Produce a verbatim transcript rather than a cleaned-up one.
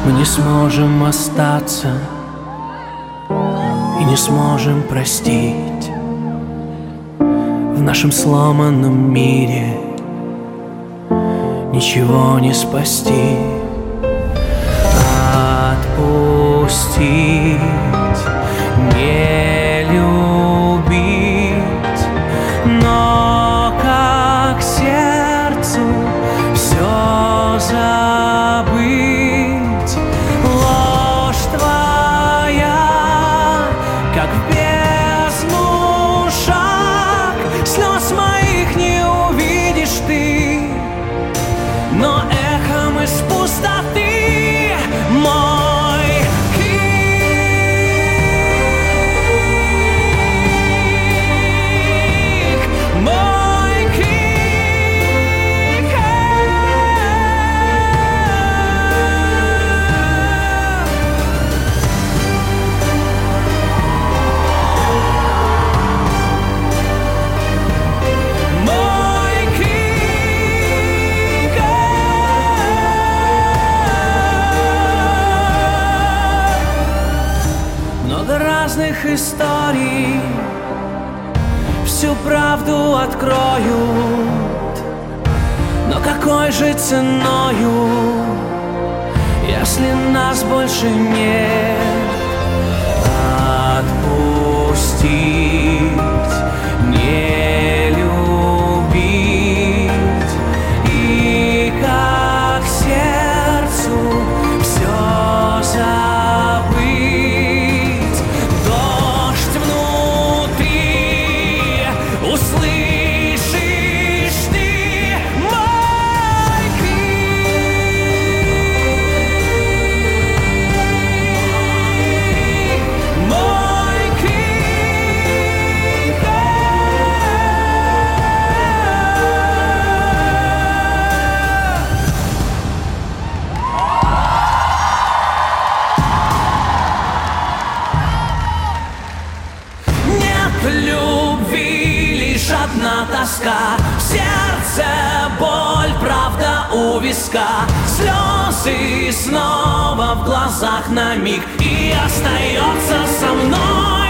Мы не сможем остаться и не сможем простить. В нашем сломанном мире ничего не спасти. Отпустить, не любить, но как сердцу все забыть. Ложь твоя, как в бездну шаг, слез моих не увидишь ты, но эхом из пустоты мой крик, мой крик. Мой крик. Много разных историй всю правду откроют, но какой же ценою, если нас больше нет? Отпустить, не любить, и как сердцу все забыть. Дождь внутри, услышишь ты мой крик, мой крик. Нет любви, лишь одна тоска, в сердце боль, правда у виска, слезы снова в глазах на миг, и остается со мной